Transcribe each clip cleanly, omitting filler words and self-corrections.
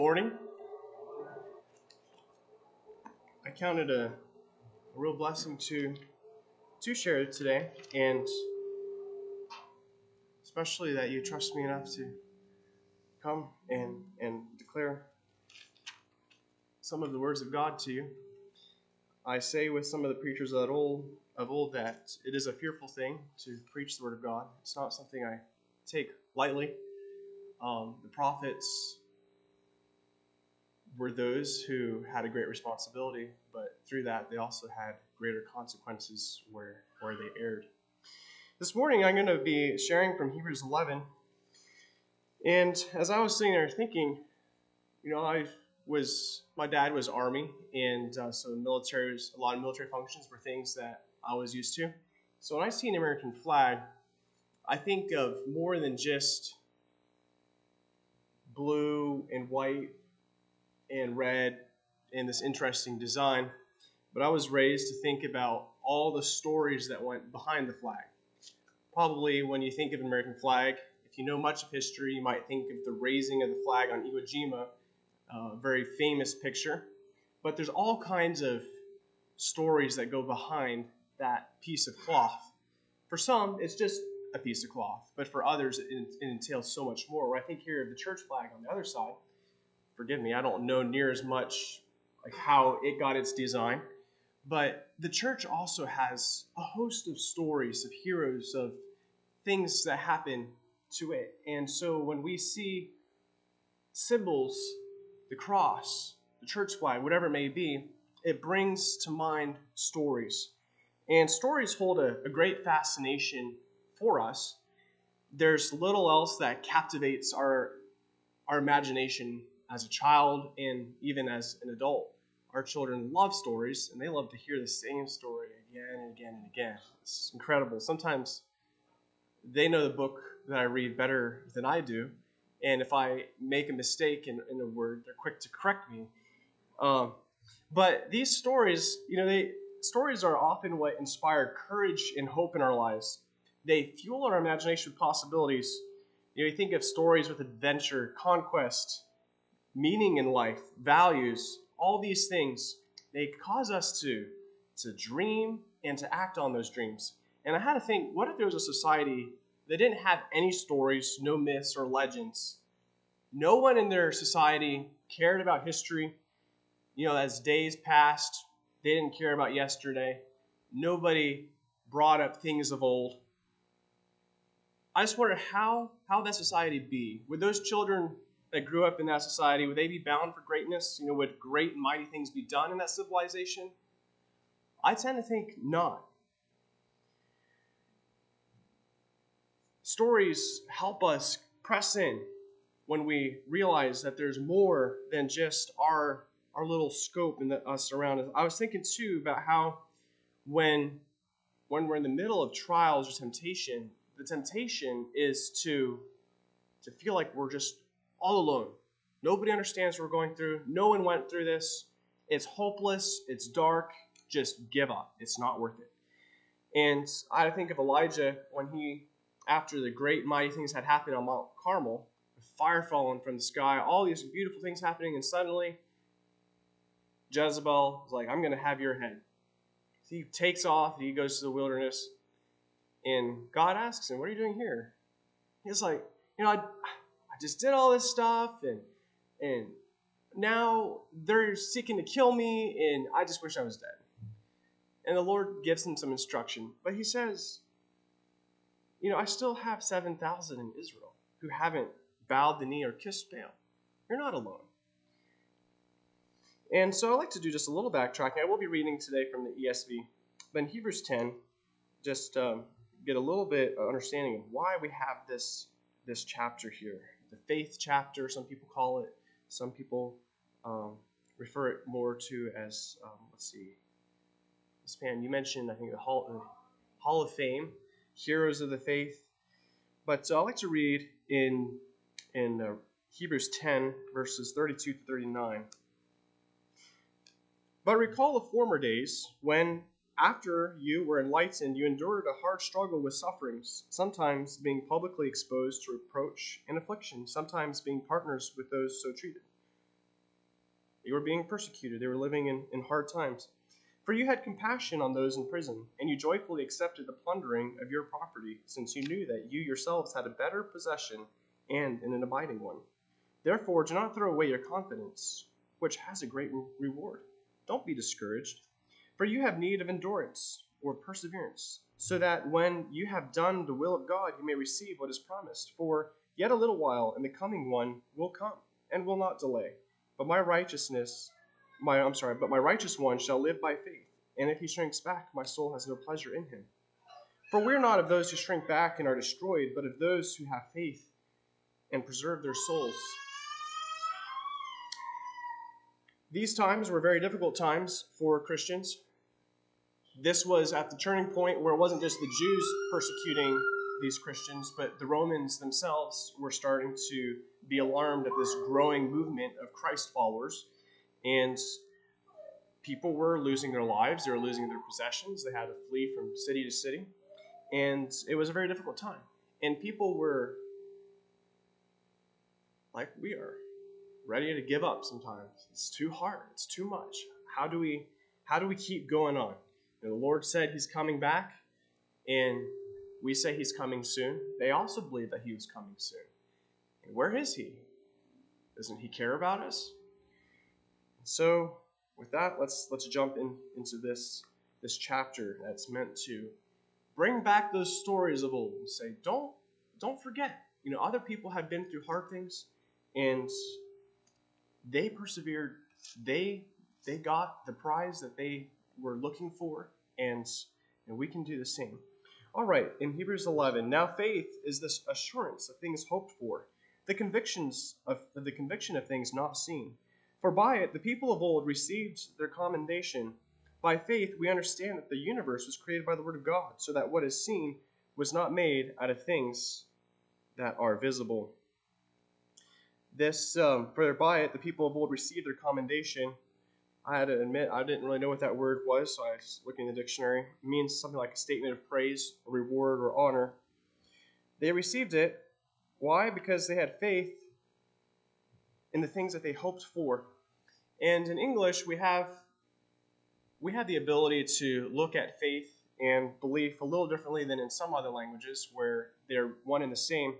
Morning. I count it a real blessing to share it today, and especially that you trust me enough to come and declare some of the words of God to you. I say with some of the preachers of old that it is a fearful thing to preach the word of God. It's not something I take lightly. The prophets were those who had a great responsibility, but through that they also had greater consequences where they erred. This morning I'm going to be sharing from Hebrews 11, and as I was sitting there thinking, my dad was Army, and so military was, a lot of military functions were things that I was used to. So when I see an American flag, I think of more than just blue and white and red and this interesting design, but I was raised to think about all the stories that went behind the flag. Probably when you think of an American flag, if you know much of history, you might think of the raising of the flag on Iwo Jima, a very famous picture. But there's all kinds of stories that go behind that piece of cloth. For some, it's just a piece of cloth, but for others, it entails so much more. I think here of the church flag on the other side, forgive me, I don't know near as much like how it got its design, but the church also has a host of stories of heroes, of things that happen to it. And so when we see symbols, the cross, the church flag, whatever it may be, it brings to mind stories. And stories hold a great fascination for us. There's little else that captivates our imagination as a child and even as an adult. Our children love stories, and they love to hear the same story again and again and again. It's incredible. Sometimes they know the book that I read better than I do, and if I make a mistake in a word, they're quick to correct me. But these stories, stories are often what inspire courage and hope in our lives. They fuel our imagination with possibilities. You think of stories with adventure, conquest, meaning in life, values, all these things. They cause us to dream and to act on those dreams. And I had to think, what if there was a society that didn't have any stories, no myths or legends? No one in their society cared about history. As days passed, they didn't care about yesterday. Nobody brought up things of old. I just wonder how that society would be. Would those children that grew up in that society, would they be bound for greatness? Would great and mighty things be done in that civilization? I tend to think not. Stories help us press in when we realize that there's more than just our little scope and us around us. I was thinking too about how when we're in the middle of trials or temptation, the temptation is to feel like we're just all alone. Nobody understands what we're going through. No one went through this. It's hopeless. It's dark. Just give up. It's not worth it. And I think of Elijah when after the great mighty things had happened on Mount Carmel, fire falling from the sky, all these beautiful things happening, and suddenly Jezebel is like, I'm going to have your head. So he takes off, he goes to the wilderness, and God asks him, what are you doing here? He's like, I just did all this stuff, and now they're seeking to kill me, and I just wish I was dead. And the Lord gives him some instruction, but he says, I still have 7,000 in Israel who haven't bowed the knee or kissed Baal. You're not alone. And so I'd like to do just a little backtracking. I will be reading today from the ESV. But in Hebrews 10, just get a little bit of understanding of why we have this chapter here. The faith chapter, some people call it. Some people refer it more to as, Span, you mentioned, I think, the Hall of Fame, heroes of the faith. But I'd like to read in Hebrews 10, verses 32 to 39. But recall the former days when, after you were enlightened, you endured a hard struggle with sufferings, sometimes being publicly exposed to reproach and affliction, sometimes being partners with those so treated. They were being persecuted. They were living in hard times. For you had compassion on those in prison, and you joyfully accepted the plundering of your property, since you knew that you yourselves had a better possession and an abiding one. Therefore, do not throw away your confidence, which has a great reward. Don't be discouraged, for you have need of endurance or perseverance, so that when you have done the will of God, you may receive what is promised. For yet a little while, and the coming one will come, and will not delay. But my righteous one shall live by faith, and if he shrinks back, my soul has no pleasure in him. For we are not of those who shrink back and are destroyed, but of those who have faith and preserve their souls. These times were very difficult times for Christians. This was at the turning point where it wasn't just the Jews persecuting these Christians, but the Romans themselves were starting to be alarmed at this growing movement of Christ followers. And people were losing their lives, they were losing their possessions, they had to flee from city to city. And it was a very difficult time. And people were, like we are, ready to give up sometimes. It's too hard. It's too much. How do we keep going on? And the Lord said he's coming back, and we say he's coming soon. They also believe that he was coming soon. And where is he? Doesn't he care about us? So with that, let's jump into this chapter that's meant to bring back those stories of old and say, don't forget. Other people have been through hard things, and they persevered. They got the prize that they were looking for, and we can do the same. All right, in Hebrews 11, now faith is this assurance of things hoped for, the conviction of things not seen. For by it the people of old received their commendation. By faith we understand that the universe was created by the word of God, so that what is seen was not made out of things that are visible. For by it the people of old received their commendation. I had to admit, I didn't really know what that word was, so I was looking in the dictionary. It means something like a statement of praise, a reward, or honor. They received it. Why? Because they had faith in the things that they hoped for. And in English, we have the ability to look at faith and belief a little differently than in some other languages where they're one and the same.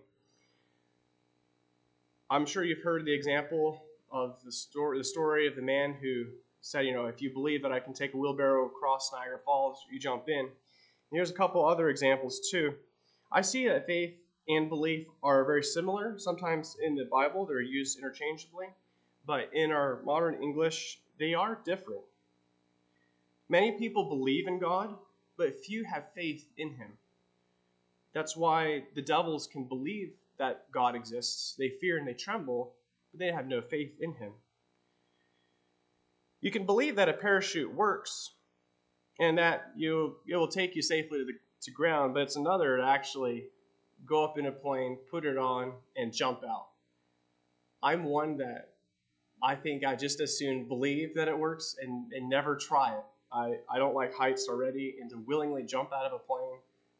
I'm sure you've heard the example of the story of the man who said, if you believe that I can take a wheelbarrow across Niagara Falls, you jump in. And here's a couple other examples too. I see that faith and belief are very similar. Sometimes in the Bible they're used interchangeably, but in our modern English they are different. Many people believe in God, but few have faith in him. That's why the devils can believe that God exists. They fear and they tremble, but they have no faith in him. You can believe that a parachute works and that it will take you safely to ground, but it's another to actually go up in a plane, put it on, and jump out. I'm one that I think I just as soon believe that it works and never try it. I don't like heights already, and to willingly jump out of a plane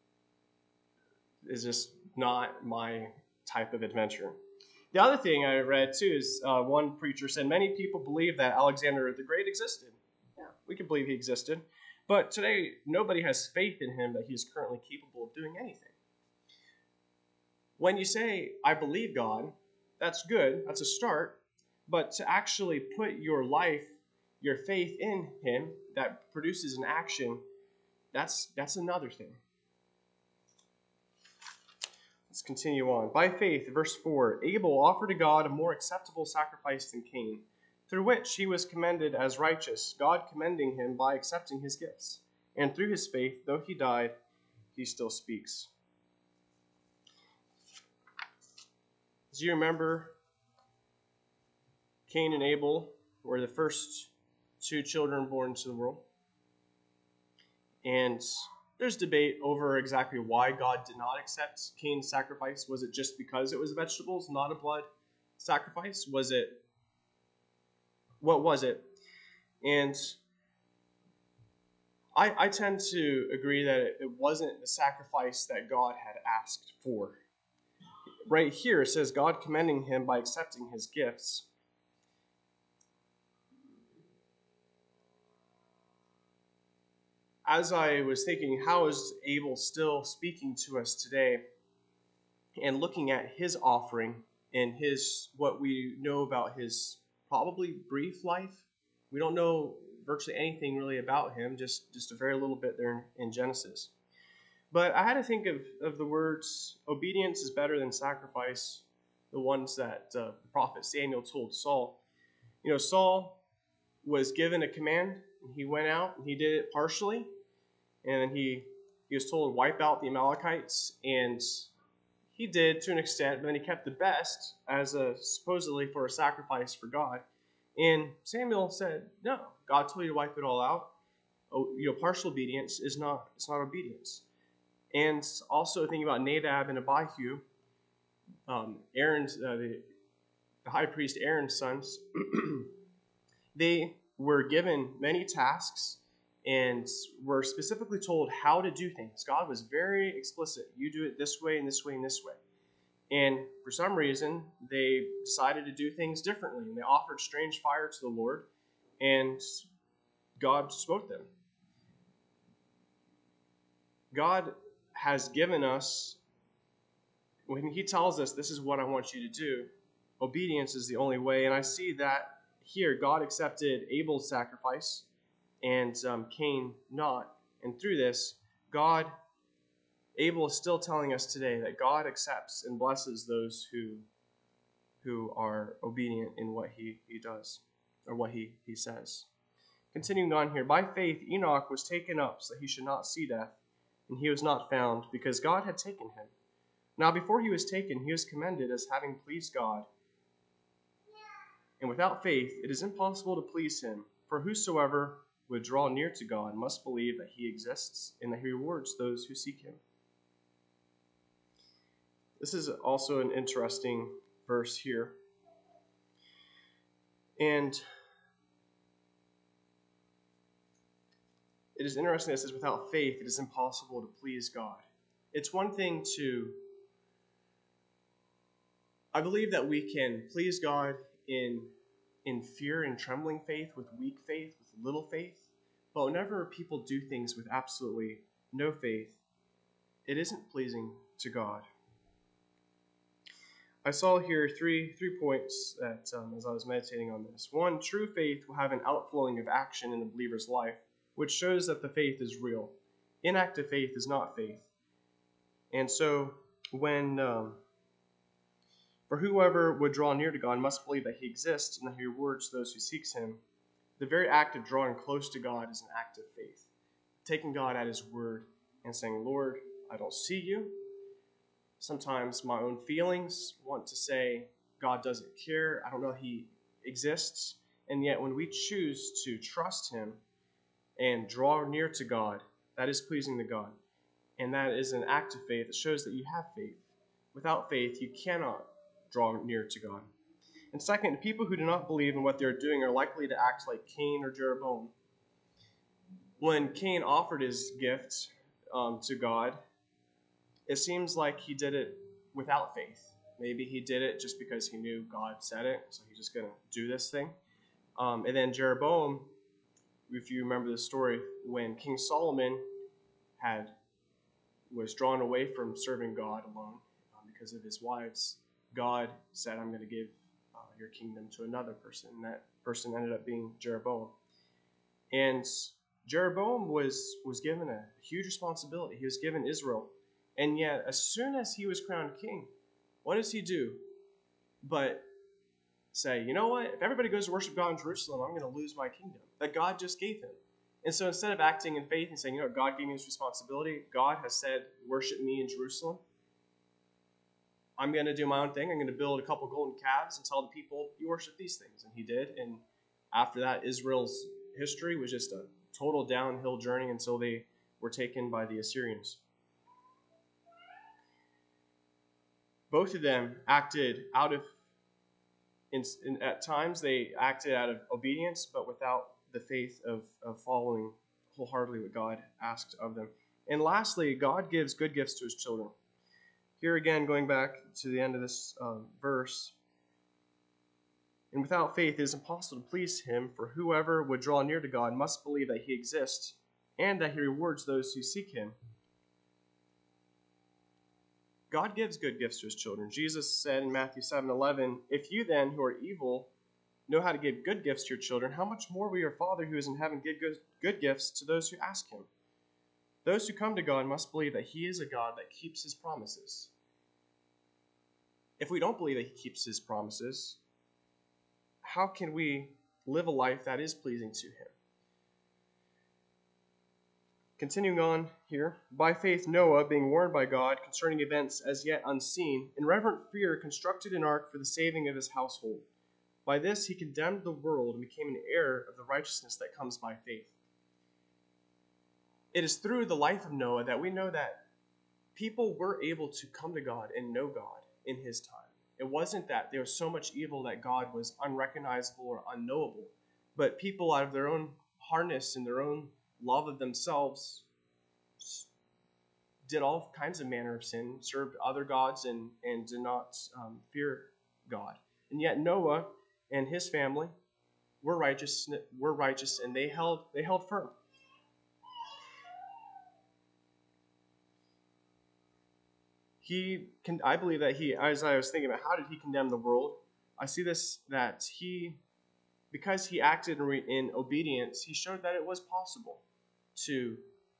is just not my type of adventure. The other thing I read too is one preacher said many people believe that Alexander the Great existed. Yeah, we can believe he existed. But today, nobody has faith in him that he is currently capable of doing anything. When you say, I believe God, that's good, that's a start. But to actually put your life, your faith in him that produces an action, that's another thing. Let's continue on. By faith, verse 4, Abel offered to God a more acceptable sacrifice than Cain, through which he was commended as righteous, God commending him by accepting his gifts. And through his faith, though he died, he still speaks. As you remember, Cain and Abel were the first two children born into the world. And there's debate over exactly why God did not accept Cain's sacrifice. Was it just because it was vegetables, not a blood sacrifice? What was it? And I tend to agree that it wasn't the sacrifice that God had asked for. Right here it says God commending him by accepting his gifts. as I was thinking, how is Abel still speaking to us today, and looking at his offering and his what we know about his probably brief life. We don't know virtually anything really about him, just a very little bit there in Genesis. But I had to think of the words, obedience is better than sacrifice, the ones that the prophet Samuel told Saul. Saul was given a command, and he went out and he did it partially, and then he was told to wipe out the Amalekites, and he did to an extent, but then he kept the best as supposedly for a sacrifice for God. And Samuel said, "No, God told you to wipe it all out. Oh, partial obedience is not obedience." And also thinking about Nadab and Abihu, Aaron's the high priest Aaron's sons, they were given many tasks and were specifically told how to do things. God was very explicit. You do it this way and this way and this way. And for some reason, they decided to do things differently. And they offered strange fire to the Lord, and God smote them. God has given us, when he tells us, this is what I want you to do, obedience is the only way. And I see that here, God accepted Abel's sacrifice and Cain not. And through this, Abel is still telling us today that God accepts and blesses those who are obedient in what he does, or what he says. Continuing on here, by faith Enoch was taken up so that he should not see death, and he was not found, because God had taken him. Now before he was taken, he was commended as having pleased God. And without faith it is impossible to please him, for whosoever would draw near to God must believe that he exists, and that he rewards those who seek him. This is also an interesting verse here. And it is interesting that it says, without faith, it is impossible to please God. It's one thing I believe that we can please God in fear and trembling faith, with weak faith, with little faith. But whenever people do things with absolutely no faith, it isn't pleasing to God. I saw here three points that as I was meditating on this. One, true faith will have an outflowing of action in the believer's life, which shows that the faith is real. Inactive faith is not faith. And so when for whoever would draw near to God must believe that he exists and that he rewards those who seeks him, the very act of drawing close to God is an act of faith. Taking God at his word and saying, Lord, I don't see you. Sometimes my own feelings want to say God doesn't care. I don't know he exists. And yet when we choose to trust him and draw near to God, that is pleasing to God. And that is an act of faith that shows that you have faith. Without faith, you cannot draw near to God. And second, people who do not believe in what they're doing are likely to act like Cain or Jeroboam. When Cain offered his gift to God, it seems like he did it without faith. Maybe he did it just because he knew God said it, so he's just going to do this thing. And then Jeroboam, if you remember the story, when King Solomon was drawn away from serving God alone because of his wives, God said, I'm going to give your kingdom to another person. And that person ended up being Jeroboam. And Jeroboam was given a huge responsibility. He was given Israel. And yet, as soon as he was crowned king, what does he do? But say, you know what? If everybody goes to worship God in Jerusalem, I'm going to lose my kingdom that God just gave him. And so instead of acting in faith and saying, you know, God gave me this responsibility, God has said, worship me in Jerusalem, I'm going to do my own thing. I'm going to build a couple golden calves and tell the people, you worship these things. And he did. And after that, Israel's history was just a total downhill journey until they were taken by the Assyrians. Both of them acted out of, at times they acted out of obedience, but without the faith of following wholeheartedly what God asked of them. And lastly, God gives good gifts to his children. Here again, going back to the end of this verse, and without faith it is impossible to please him, for whoever would draw near to God must believe that he exists, and that he rewards those who seek him. God gives good gifts to his children. Jesus said in Matthew 7:11, "If you then, who are evil, know how to give good gifts to your children, how much more will your Father who is in heaven give good gifts to those who ask him?" Those who come to God must believe that he is a God that keeps his promises. If we don't believe that he keeps his promises, how can we live a life that is pleasing to him? Continuing on here, by faith Noah, being warned by God concerning events as yet unseen, in reverent fear constructed an ark for the saving of his household. By this he condemned the world and became an heir of the righteousness that comes by faith. It is through the life of Noah that we know that people were able to come to God and know God in his time. It wasn't that there was so much evil that God was unrecognizable or unknowable, but people out of their own hardness and their own love of themselves did all kinds of manner of sin, served other gods, and did not fear God. And yet Noah and his family were righteous, and they held firm. I believe that as I was thinking about how did he condemn the world, I see this that because he acted in obedience, he showed that it was possible to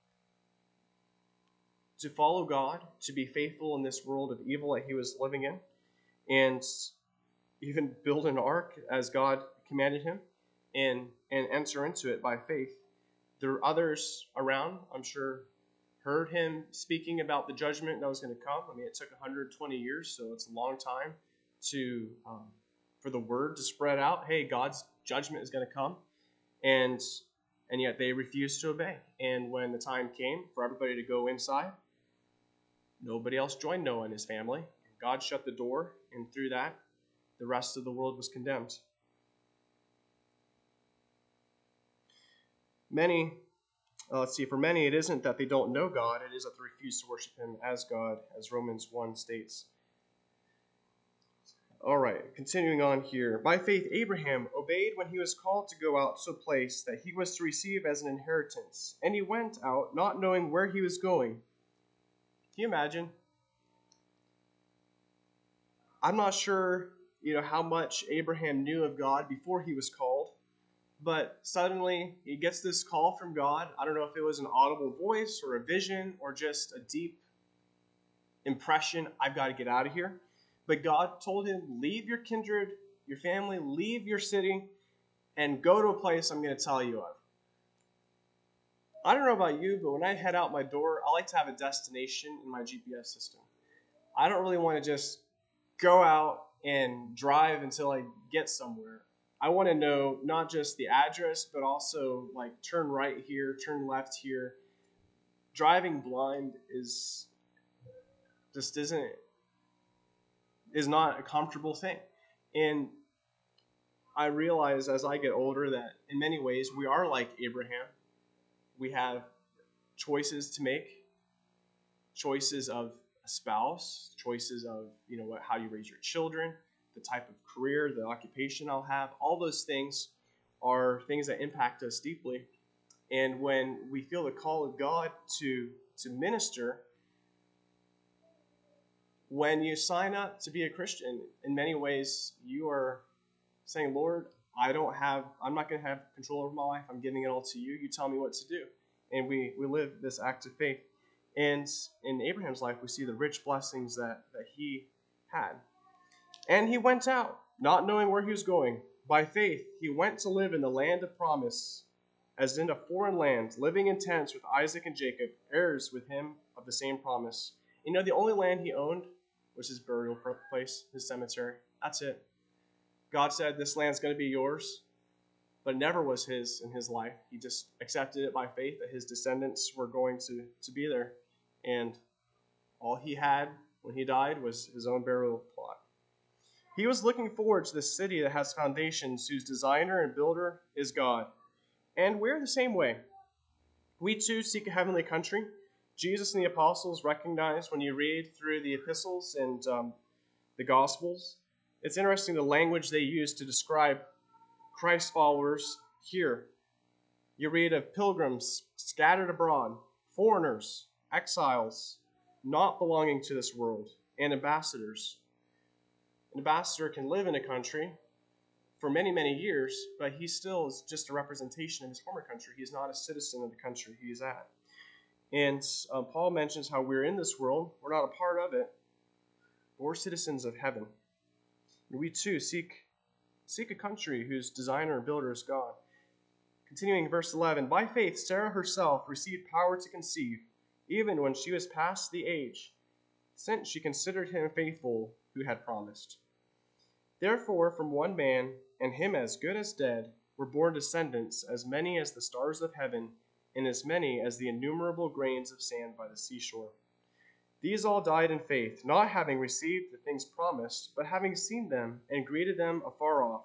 follow God, to be faithful in this world of evil that he was living in, and even build an ark as God commanded him, and enter into it by faith. There were others around, I'm sure, heard him speaking about the judgment that was going to come. I mean, it took 120 years, so it's a long time for the word to spread out. Hey, God's judgment is going to come, and yet they refused to obey. And when the time came for everybody to go inside, nobody else joined Noah and his family. God shut the door, and through that, the rest of the world was condemned. For many, it isn't that they don't know God, it is that they refuse to worship him as God, as Romans 1 states. All right, continuing on here. By faith, Abraham obeyed when he was called to go out to a place that he was to receive as an inheritance, and he went out not knowing where he was going. Can you imagine? I'm not sure, how much Abraham knew of God before he was called, but suddenly he gets this call from God. I don't know if it was an audible voice or a vision or just a deep impression, I've got to get out of here. But God told him, leave your kindred, your family, leave your city, and go to a place I'm going to tell you of. I don't know about you, but when I head out my door, I like to have a destination in my GPS system. I don't really want to just go out and drive until I get somewhere. I want to know not just the address, but also like turn right here, turn left here. Driving blind is not a comfortable thing. And I realize as I get older that in many ways we are like Abraham. We have choices to make, choices of a spouse, choices of how you raise your children, the type of career, the occupation I'll have. All those things are things that impact us deeply. And when we feel the call of God to minister, when you sign up to be a Christian, in many ways you are saying, Lord, I'm not going to have control over my life. I'm giving it all to you. You tell me what to do. And we live this act of faith. And in Abraham's life, we see the rich blessings that he had. And he went out, not knowing where he was going. By faith, he went to live in the land of promise, as in a foreign land, living in tents with Isaac and Jacob, heirs with him of the same promise. The only land he owned was his burial place, his cemetery. That's it. God said, this land's going to be yours, but it never was his in his life. He just accepted it by faith that his descendants were going to be there. And all he had when he died was his own burial plot. He was looking forward to the city that has foundations, whose designer and builder is God. And we're the same way. We too seek a heavenly country. Jesus and the apostles recognize when you read through the epistles and the gospels, it's interesting the language they use to describe Christ followers here. You read of pilgrims scattered abroad, foreigners, exiles, not belonging to this world, and ambassadors. An ambassador can live in a country for many, many years, but he still is just a representation of his former country. He is not a citizen of the country he is at. And Paul mentions how we're in this world. We're not a part of it, but we're citizens of heaven. And we too seek a country whose designer and builder is God. Continuing verse 11, by faith Sarah herself received power to conceive, even when she was past the age, since she considered him faithful who had promised. Therefore, from one man, and him as good as dead, were born descendants as many as the stars of heaven, and as many as the innumerable grains of sand by the seashore. These all died in faith, not having received the things promised, but having seen them and greeted them afar off,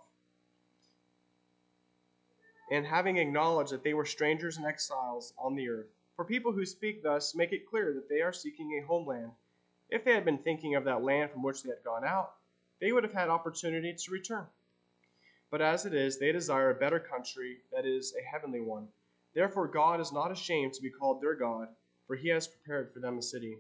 and having acknowledged that they were strangers and exiles on the earth. For people who speak thus make it clear that they are seeking a homeland. If they had been thinking of that land from which they had gone out, they would have had opportunity to return. But as it is, they desire a better country, that is, a heavenly one. Therefore God is not ashamed to be called their God, for he has prepared for them a city.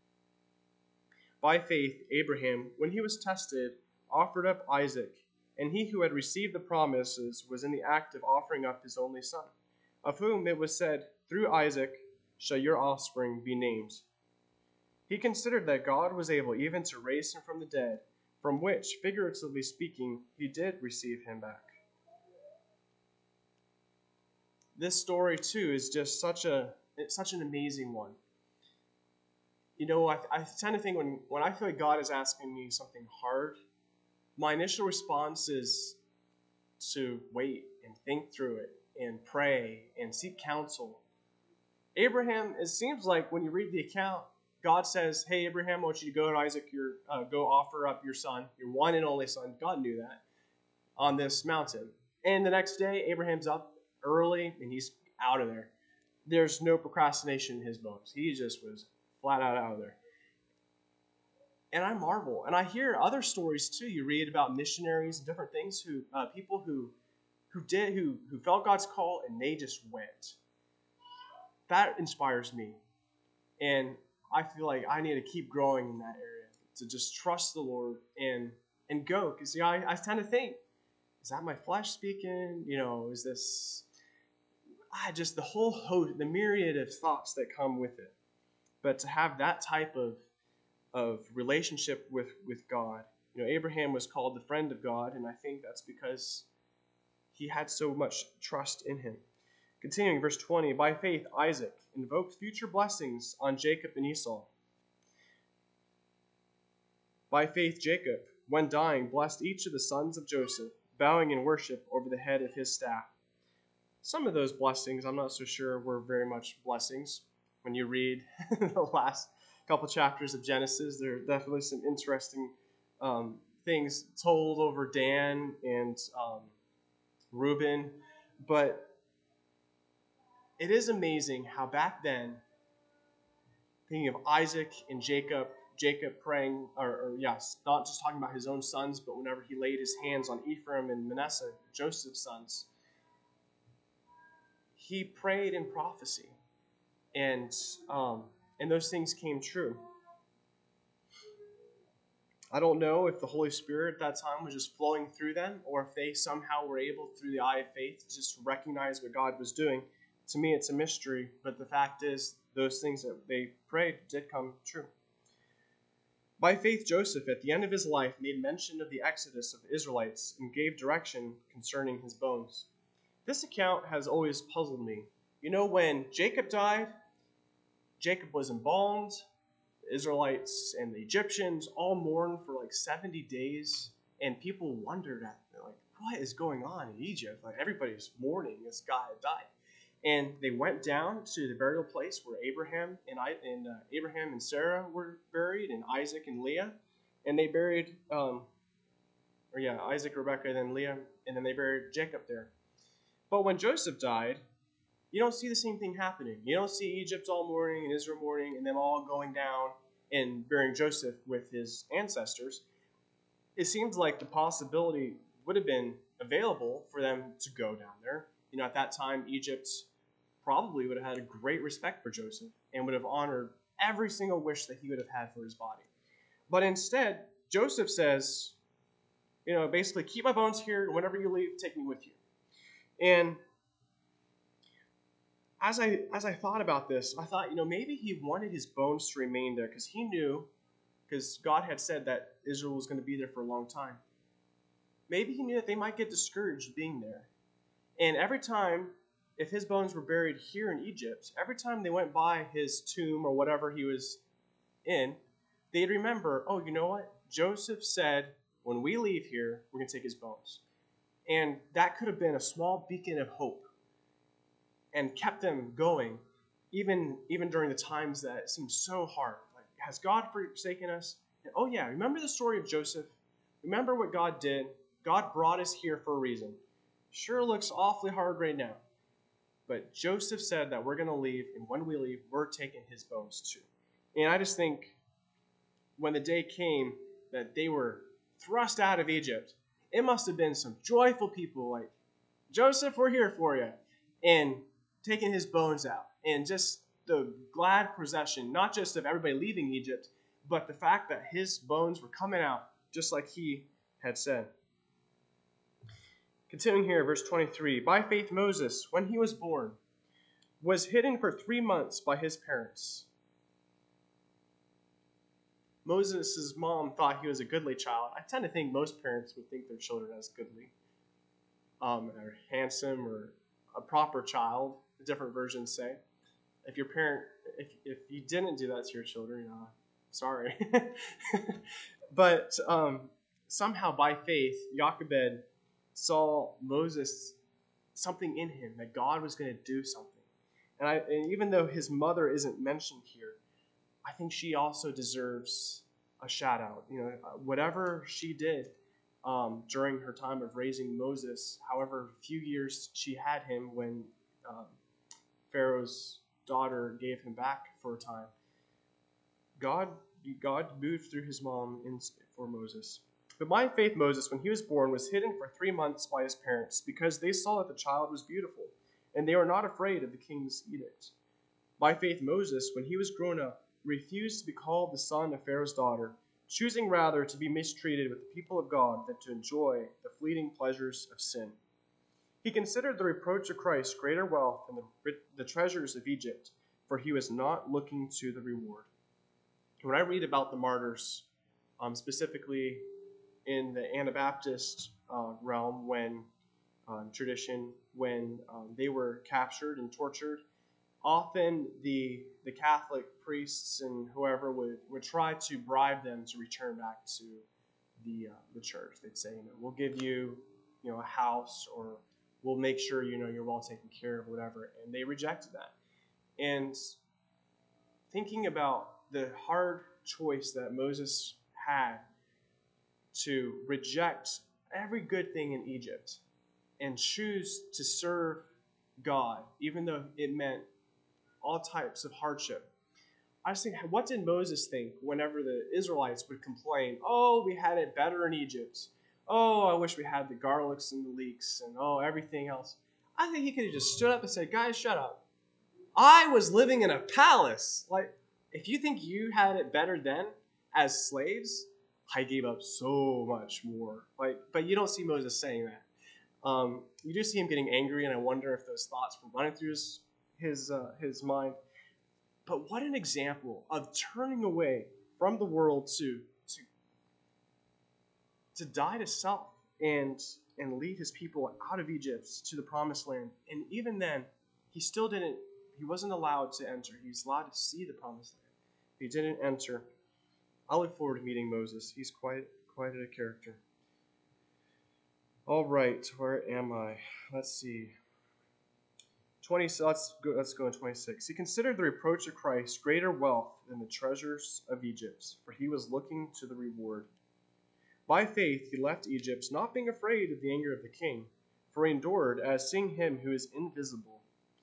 By faith, Abraham, when he was tested, offered up Isaac, and he who had received the promises was in the act of offering up his only son, of whom it was said, through Isaac shall your offspring be named. He considered that God was able even to raise him from the dead, from which, figuratively speaking, he did receive him back. This story, too, is just such an amazing one. You know, I tend to think when I feel like God is asking me something hard, my initial response is to wait and think through it and pray and seek counsel. Abraham, it seems like when you read the account, God says, hey, Abraham, I want you to go to Isaac, go offer up your son, your one and only son. God knew that, on this mountain. And the next day, Abraham's up early and he's out of there. There's no procrastination in his bones. He just was flat out of there. And I marvel. And I hear other stories too. You read about missionaries and different things people who felt God's call and they just went. That inspires me. And I feel like I need to keep growing in that area, to just trust the Lord and go. Because I tend to think, is that my flesh speaking? Is this just the whole host, the myriad of thoughts that come with it. But to have that type of relationship with God. Abraham was called the friend of God, and I think that's because he had so much trust in him. Continuing, verse 20, by faith Isaac invoked future blessings on Jacob and Esau. By faith Jacob, when dying, blessed each of the sons of Joseph, bowing in worship over the head of his staff. Some of those blessings, I'm not so sure, were very much blessings. When you read the last couple chapters of Genesis, there are definitely some interesting things told over Dan and Reuben. But it is amazing how back then, thinking of Isaac and Jacob praying, not just talking about his own sons, but whenever he laid his hands on Ephraim and Manasseh, Joseph's sons, he prayed in prophecy. And those things came true. I don't know if the Holy Spirit at that time was just flowing through them, or if they somehow were able, through the eye of faith, to just recognize what God was doing. To me, it's a mystery, but the fact is, those things that they prayed did come true. By faith, Joseph, at the end of his life, made mention of the exodus of the Israelites and gave direction concerning his bones. This account has always puzzled me. When Jacob died, Jacob was embalmed. The Israelites and the Egyptians all mourned for 70 days, and people wondered what is going on in Egypt? Everybody's mourning this guy that died. And they went down to the burial place where Abraham and Sarah were buried, and Isaac and Leah, and they buried Isaac, Rebekah, and then Leah, and then they buried Jacob there. But when Joseph died, you don't see the same thing happening. You don't see Egypt all mourning and Israel mourning and them all going down and burying Joseph with his ancestors. It seems like the possibility would have been available for them to go down there At that time, Egypt probably would have had a great respect for Joseph and would have honored every single wish that he would have had for his body. But instead, Joseph says, basically, keep my bones here, and whenever you leave, take me with you. And as I thought about this, I thought, maybe he wanted his bones to remain there because he knew, because God had said that Israel was going to be there for a long time. Maybe he knew that they might get discouraged being there. And every time, if his bones were buried here in Egypt, every time they went by his tomb or whatever he was in, they'd remember, oh, you know what? Joseph said, when we leave here, we're going to take his bones. And that could have been a small beacon of hope and kept them going, even during the times that seemed so hard. Like, has God forsaken us? And, oh yeah, remember the story of Joseph? Remember what God did? God brought us here for a reason. Sure looks awfully hard right now. But Joseph said that we're going to leave, and when we leave, we're taking his bones too. And I just think when the day came that they were thrust out of Egypt, it must have been some joyful people like, Joseph, we're here for you. And taking his bones out. And just the glad procession, not just of everybody leaving Egypt, but the fact that his bones were coming out just like he had said. Continuing here, verse 23. By faith Moses, when he was born, was hidden for 3 months by his parents. Moses' mom thought he was a goodly child. I tend to think most parents would think their children as goodly, or handsome, or a proper child. Different versions say. If your parent, if you didn't do that to your children, sorry. But somehow by faith, Jochebed saw Moses, something in him, that God was going to do something. And even though his mother isn't mentioned here, I think she also deserves a shout out. Whatever she did during her time of raising Moses, however few years she had him when Pharaoh's daughter gave him back for a time, God moved through his mom for Moses. But by faith Moses, when he was born, was hidden for 3 months by his parents, because they saw that the child was beautiful, and they were not afraid of the king's edict. By faith Moses, when he was grown up, refused to be called the son of Pharaoh's daughter, choosing rather to be mistreated with the people of God than to enjoy the fleeting pleasures of sin. He considered the reproach of Christ greater wealth than the treasures of Egypt, for he was not looking to the reward. When I read about the martyrs, specifically in the Anabaptist realm, when tradition, when they were captured and tortured, often the Catholic priests and whoever would try to bribe them to return back to the church. They'd say, we'll give you, a house, or we'll make sure you're well taken care of, whatever. And they rejected that. And thinking about the hard choice that Moses had to reject every good thing in Egypt and choose to serve God, even though it meant all types of hardship. I was thinking, what did Moses think whenever the Israelites would complain, oh, we had it better in Egypt. Oh, I wish we had the garlics and the leeks and everything else. I think he could have just stood up and said, guys, shut up. I was living in a palace. Like, if you think you had it better then as slaves, I gave up so much more. But you don't see Moses saying that. You do see him getting angry, and I wonder if those thoughts were running through his mind. But what an example of turning away from the world to die to self and lead his people out of Egypt to the promised land. And even then, he wasn't allowed to enter. He was allowed to see the promised land. He didn't enter. I look forward to meeting Moses. He's quite a character. All right, where am I? Let's see. Let's go in 26. He considered the reproach of Christ greater wealth than the treasures of Egypt, for he was looking to the reward. By faith he left Egypt, not being afraid of the anger of the king, for he endured as seeing him who is invisible.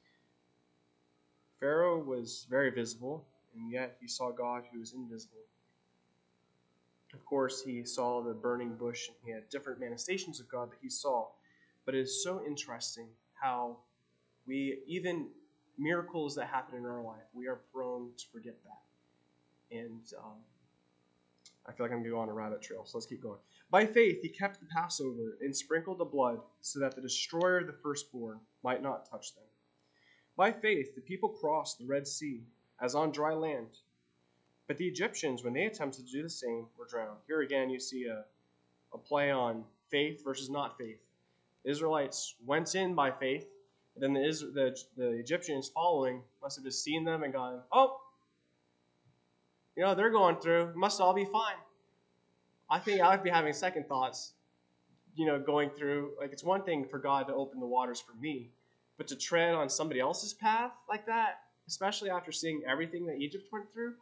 Pharaoh was very visible, and yet he saw God who is invisible. Of course, he saw the burning bush, and he had different manifestations of God that he saw. But it is so interesting how even miracles that happen in our life, we are prone to forget that. And I feel like I'm going to go on a rabbit trail, so let's keep going. By faith, he kept the Passover and sprinkled the blood so that the destroyer of the firstborn might not touch them. By faith, the people crossed the Red Sea as on dry land. But the Egyptians, when they attempted to do the same, were drowned. Here again, you see a play on faith versus not faith. The Israelites went in by faith, and then the Egyptians following must have just seen them and gone, oh, they're going through. It must all be fine. I think I would be having second thoughts, going through. Like, it's one thing for God to open the waters for me, but to tread on somebody else's path like that, especially after seeing everything that Egypt went through,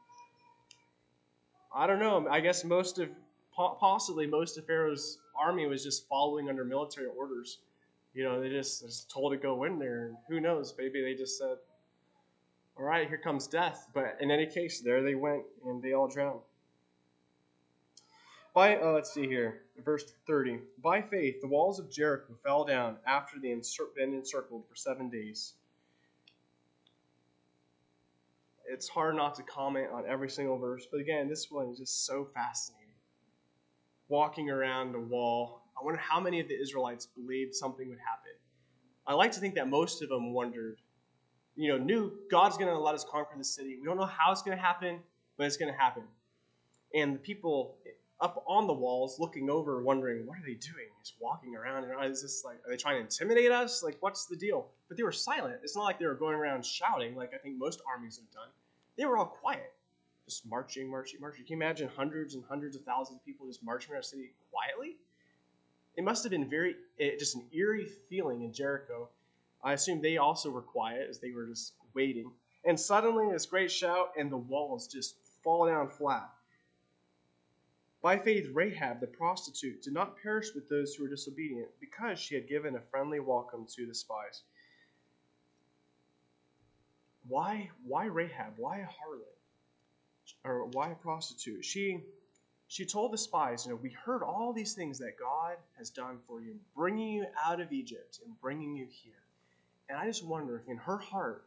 I don't know. I guess possibly most of Pharaoh's army was just following under military orders. They just told to go in there, and who knows? Maybe they just said, all right, here comes death. But in any case, there they went, and they all drowned. Let's see here, verse 30. By faith, the walls of Jericho fell down after they had been encircled for 7 days. It's hard not to comment on every single verse, but again, this one is just so fascinating. Walking around the wall, I wonder how many of the Israelites believed something would happen. I like to think that most of them wondered, knew God's going to let us conquer the city. We don't know how it's going to happen, but it's going to happen. And the people up on the walls looking over, wondering, what are they doing? Just walking around. Is this are they trying to intimidate us? What's the deal? But they were silent. It's not like they were going around shouting like I think most armies have done. They were all quiet, just marching. Can you imagine hundreds and hundreds of thousands of people just marching around a city quietly? It must have been just an eerie feeling in Jericho. I assume they also were quiet as they were just waiting. And suddenly, this great shout, and the walls just fall down flat. By faith, Rahab, the prostitute, did not perish with those who were disobedient, because she had given a friendly welcome to the spies. Why Rahab? Why a harlot? Or why a prostitute? She told the spies, we heard all these things that God has done for you, bringing you out of Egypt and bringing you here. And I just wonder if in her heart,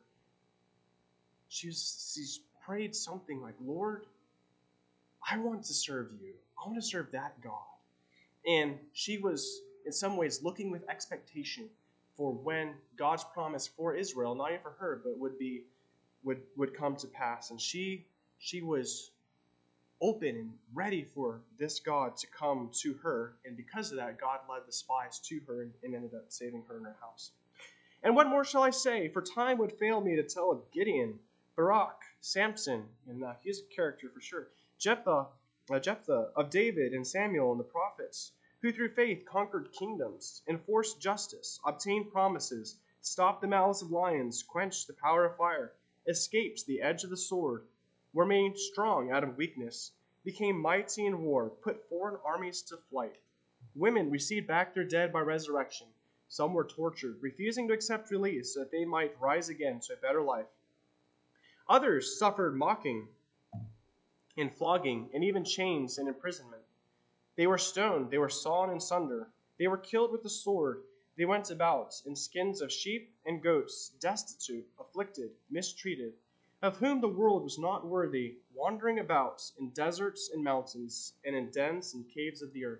she's prayed something like, Lord, I want to serve you. I want to serve that God. And she was, in some ways, looking with expectation for when God's promise for Israel, not even for her, but would come to pass. And she was open and ready for this God to come to her. And because of that, God led the spies to her and ended up saving her in her house. And what more shall I say? For time would fail me to tell of Gideon, Barak, Samson, and he's a character for sure, Jephthah, of David and Samuel and the prophets, who through faith conquered kingdoms, enforced justice, obtained promises, stopped the mouths of lions, quenched the power of fire, escaped the edge of the sword, were made strong out of weakness, became mighty in war, put foreign armies to flight. Women received back their dead by resurrection. Some were tortured, refusing to accept release so that they might rise again to a better life. Others suffered mocking and flogging, and even chains and imprisonment. They were stoned, they were sawn in sunder, they were killed with the sword, they went about in skins of sheep and goats, destitute, afflicted, mistreated, of whom the world was not worthy, wandering about in deserts and mountains, and in dens and caves of the earth.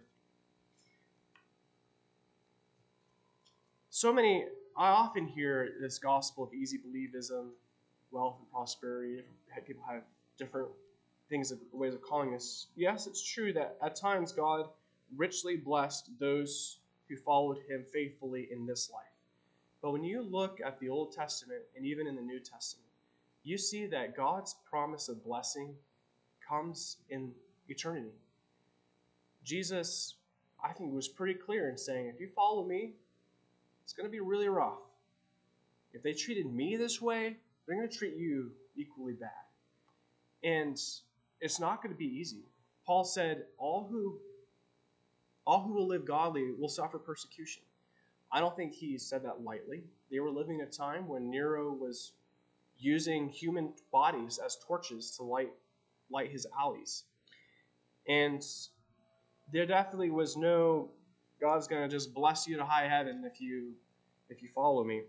I often hear this gospel of easy believism, wealth and prosperity. People have different ways of calling this. Yes, it's true that at times God richly blessed those who followed him faithfully in this life. But when you look at the Old Testament and even in the New Testament, you see that God's promise of blessing comes in eternity. Jesus, I think, was pretty clear in saying, if you follow me, it's going to be really rough. If they treated me this way, they're going to treat you equally bad. And it's not going to be easy. Paul said, all who will live godly will suffer persecution. I don't think he said that lightly. They were living in a time when Nero was using human bodies as torches to light his alleys. And there definitely was no, God's going to just bless you to high heaven if you if you follow me.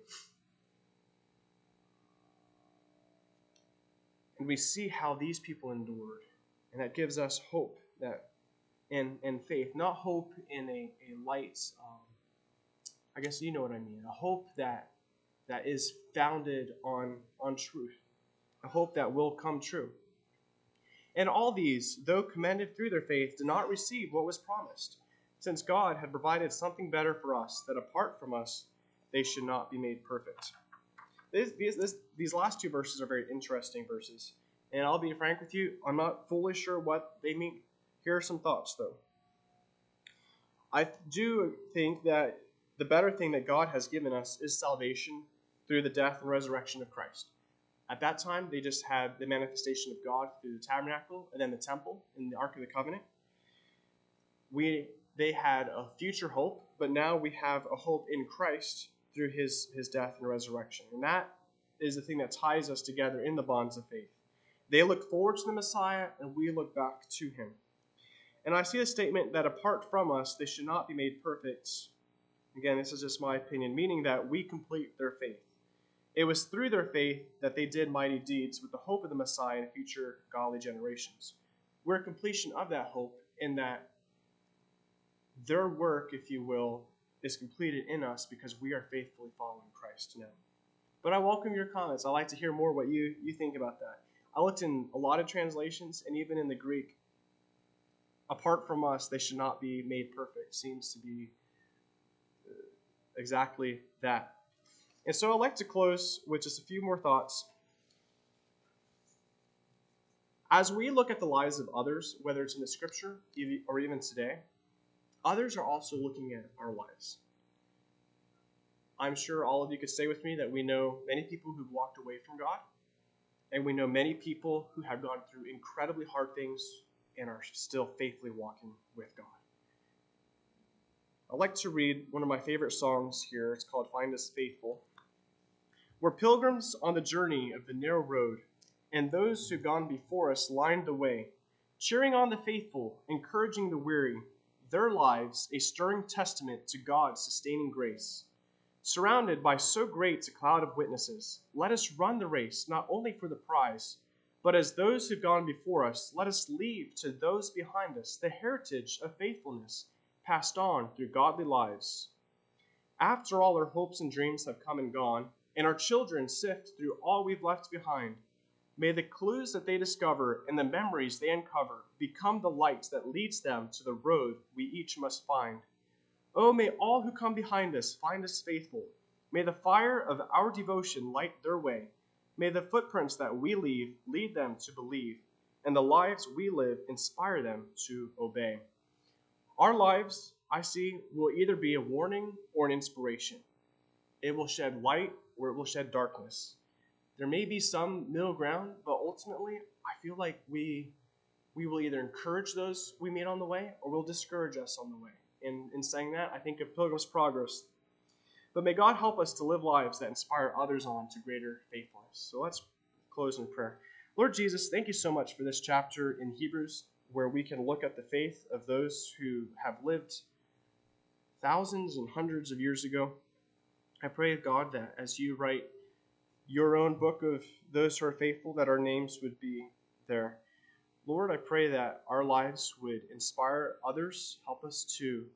And we see how these people endured. And that gives us hope that and faith. Not hope in a light, I guess you know what I mean. A hope that is founded on truth. A hope that will come true. And all these, though commended through their faith, did not receive what was promised, since God had provided something better for us, that apart from us, they should not be made perfect. These last two verses are very interesting verses. And I'll be frank with you, I'm not fully sure what they mean. Here are some thoughts, though. I do think that the better thing that God has given us is salvation through the death and resurrection of Christ. At that time, they just had the manifestation of God through the tabernacle and then the temple and the Ark of the Covenant. They had a future hope, but now we have a hope in Christ through his death and resurrection. And that is the thing that ties us together in the bonds of faith. They look forward to the Messiah, and we look back to him. And I see a statement that apart from us, they should not be made perfect. Again, this is just my opinion, meaning that we complete their faith. It was through their faith that they did mighty deeds with the hope of the Messiah in future godly generations. We're a completion of that hope in that their work, if you will, is completed in us because we are faithfully following Christ now. But I welcome your comments. I'd like to hear more what you think about that. I looked in a lot of translations, and even in the Greek, apart from us, they should not be made perfect, seems to be exactly that. And so I'd like to close with just a few more thoughts. As we look at the lives of others, whether it's in the scripture or even today, others are also looking at our lives. I'm sure all of you could say with me that we know many people who've walked away from God, and we know many people who have gone through incredibly hard things and are still faithfully walking with God. I'd like to read one of my favorite songs here. It's called Find Us Faithful. We're pilgrims on the journey of the narrow road, and those who've gone before us lined the way, cheering on the faithful, encouraging the weary, their lives a stirring testament to God's sustaining grace. Surrounded by so great a cloud of witnesses, let us run the race not only for the prize, but as those who've gone before us, let us leave to those behind us the heritage of faithfulness passed on through godly lives. After all our hopes and dreams have come and gone, and our children sift through all we've left behind, may the clues that they discover and the memories they uncover become the light that leads them to the road we each must find. Oh, may all who come behind us find us faithful. May the fire of our devotion light their way. May the footprints that we leave lead them to believe, and the lives we live inspire them to obey. Our lives, I see, will either be a warning or an inspiration. It will shed light or it will shed darkness. There may be some middle ground, but ultimately, I feel like we will either encourage those we meet on the way or will discourage us on the way. In saying that, I think of Pilgrim's Progress. But may God help us to live lives that inspire others on to greater faithfulness. So let's close in prayer. Lord Jesus, thank you so much for this chapter in Hebrews where we can look at the faith of those who have lived thousands and hundreds of years ago. I pray, God, that as you write your own book of those who are faithful, that our names would be there. Lord, I pray that our lives would inspire others, help us to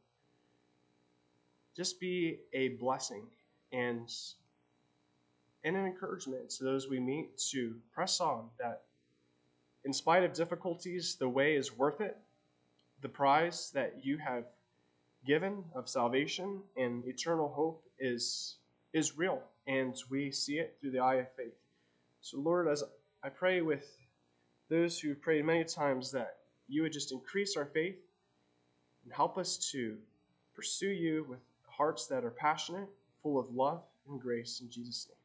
just be a blessing and an encouragement to those we meet to press on, that in spite of difficulties, the way is worth it. The prize that you have given of salvation and eternal hope is real, and we see it through the eye of faith. So Lord, as I pray with those who prayed many times, that you would just increase our faith and help us to pursue you with hearts that are passionate, full of love and grace. In Jesus' name.